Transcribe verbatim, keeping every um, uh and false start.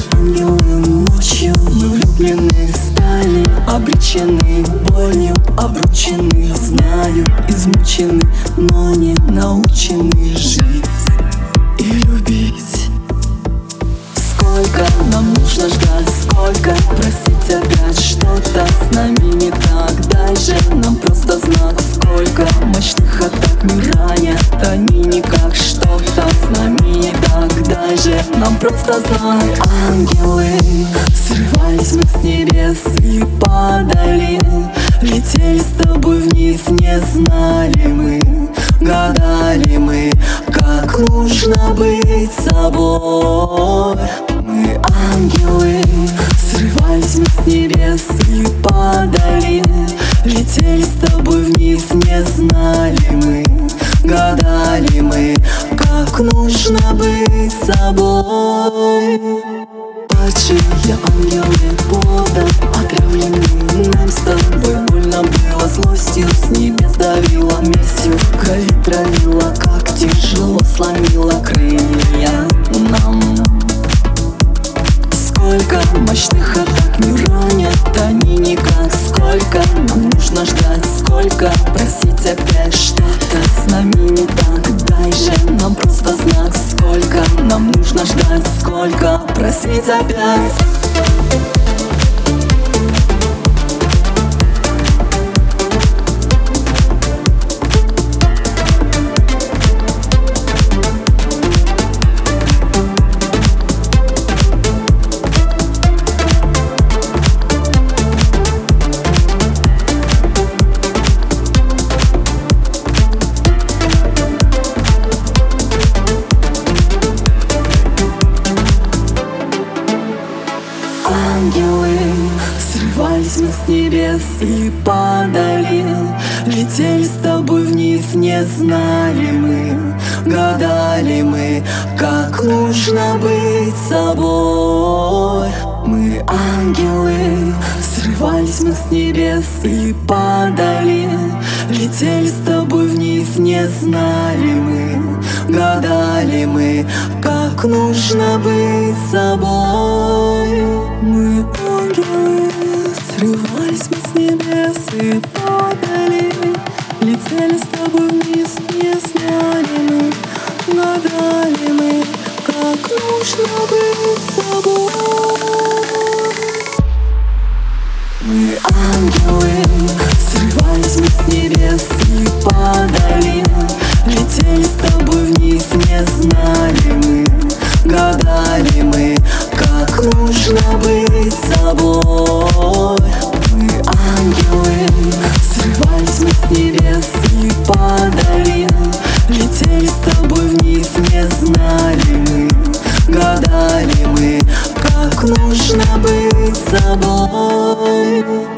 ангелы ночью, мы влюблены стали, обречены болью, обручены, знаю, измучены, но не научены жить и любить. Сколько нам нужно ждать, сколько просить опять, что-то с нами не так. Дай же нам просто знак, сколько мощных атак не ранят они никак. Что-то с нами не так, дай же нам просто знак. Ангелы, срывались мы с небес и падали, летели с тобой вниз, не знали мы, гадали мы, как нужно быть собой. Мы ангелы, срывались мы с небес и падали, летели с тобой вниз, не знали мы, гадали мы, как нужно быть собой. Падшие ангелы пода отравлены, нам с тобой больно было, злостью с небес давила, местью крови травила, как тяжело сломила крылья нам. Сколько мощных атак не ранят они никак. Сколько нам нужно ждать, сколько просить опять, что-то с нами не так. Дай же нам просто знак, сколько нам нужно ждать, сколько просить опять. Ангелы, срывались мы с небес и падали, летели с тобой вниз, не знали мы, гадали мы, как нужно быть собой. Мы ангелы, срывались мы с небес и падали, летели с тобой вниз, не знали мы, гадали мы, как нужно быть собой. Мы ангелы, срывались мы с небес и падали, летели с тобой вниз, не знали мы, гадали мы, как нужно быть собой. Мы ангелы, срывались мы с небес и падали, летели с тобой вниз, не знали мы, гадали мы, как нужно быть собой. Мы ангелы, срывались мы с небес и падали, летели с тобой вниз, не знали мы, гадали мы, как нужно быть собой.